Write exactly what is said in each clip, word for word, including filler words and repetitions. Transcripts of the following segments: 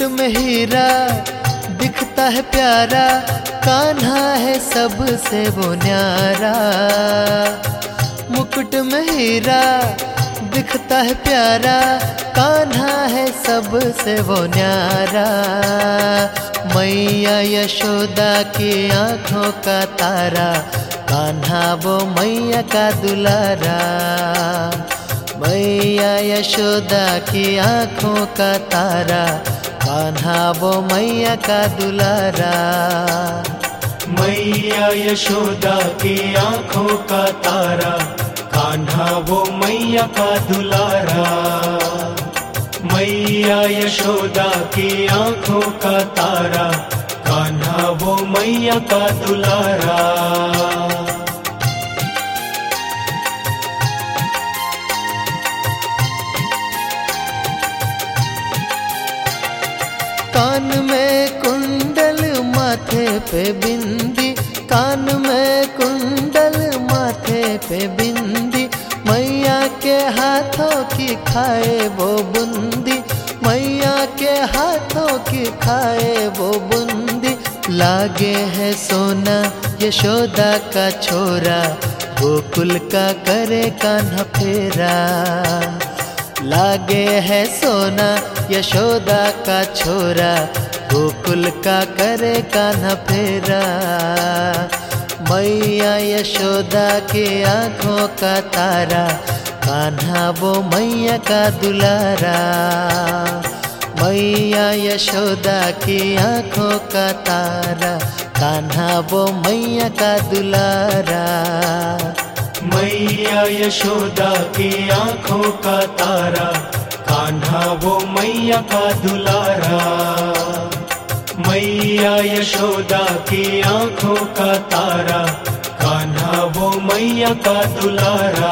में हीरा दिखता है प्यारा, कान्हा है सबसे वो न्यारा। मुकुट में हीरा दिखता है प्यारा, कान्हा है सबसे वो न्यारा। मैया यशोदा की आँखों का तारा, कान्हा वो मैया का दुलारा। मैया यशोदा की आँखों का तारा, कान्हा वो मैया का दुलारा। मैया यशोदा की आँखों का तारा, कान्हा वो मैया का दुलारा। मैया यशोदा की आँखों का तारा, कान्हा वो मैया का दुलारा। कान में कुंडल माथे पे बिंदी, कान में कुंडल माथे पे बिंदी। मैया के हाथों की खाए वो बूंदी, मैया के हाथों की खाए वो बूंदी। लागे है सोना यशोदा का छोरा, गोकुल का करे कान्हा फेरा। लागे है सोना यशोदा का छोरा, गोकुल का करे कान्हा फेरा। मैया यशोदा की आँखों का तारा, कान्हा वो मैया का दुलारा। मैया यशोदा की आँखों का तारा, कान्हा वो मैया का दुलारा। मैया यशोदा की आँखों का तारा, कान्हा वो मैया का दुलारा। मैया यशोदा की आँखों का तारा, कान्हा वो मैया का दुलारा।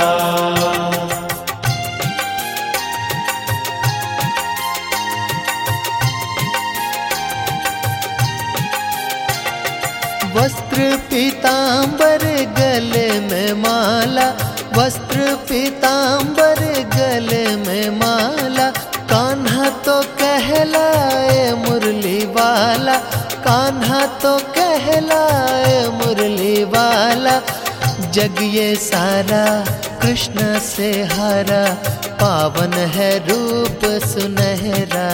वस्त्र पीतांबर गले में माला, वस्त्र पीतांबर गले में माला। कान्हा तो कहलाए मुरली वाला, कान्हा तो कहलाए मुरली वाला। जग ये सारा कृष्ण से हारा, पावन है रूप सुनहरा।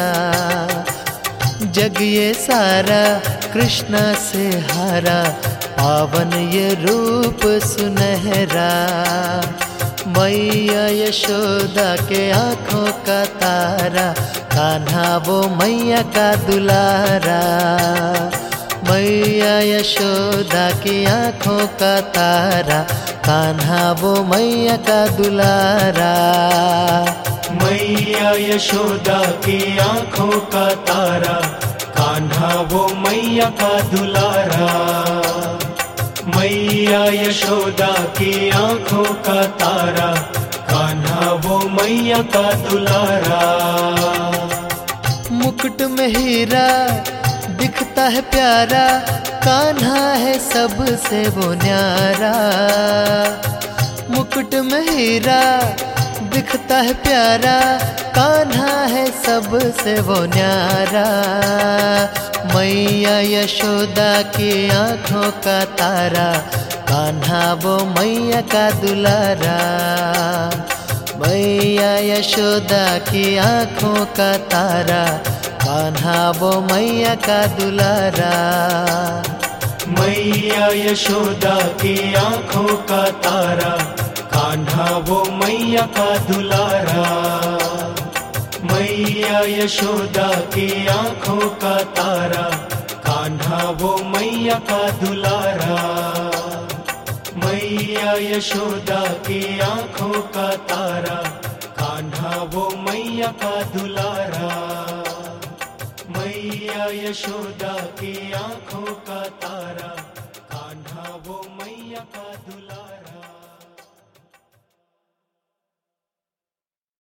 जग ये सारा कृष्ण से हारा, पावन ये रूप सुनहरा। मैया यशोदा के आँखों का तारा, कान्हा वो मैया का दुलारा। मैया यशोदा की आँखों का तारा, कान्हा वो मैया का दुलारा। मैया यशोदा की आँखों का तारा, कान्हा वो मैया का दुलारा। मैया यशोदा की आँखों का तारा, कान्हा वो मैया का दुलारा। मुकुट में हीरा दिखता है प्यारा, कान्हा है सबसे वो न्यारा। मुकुट में हीरा दिखता है प्यारा, कान्हा है सबसे वो न्यारा। मैया यशोदा की आँखों का तारा, कान्हा वो मैया का दुलारा। मैया यशोदा की आँखों का तारा, कान्हा वो मैया का दुलारा। मैया यशोदा की आँखों का तारा, कान्हा वो मैया का दुलारा। मैया यशोदा की आँखों का तारा, कान्हा वो मैया का दुलारा। मैया यशोदा की आँखों का तारा, कान्हा वो मैया का दुलारा। मैया यशोदा की आँखों का तारा,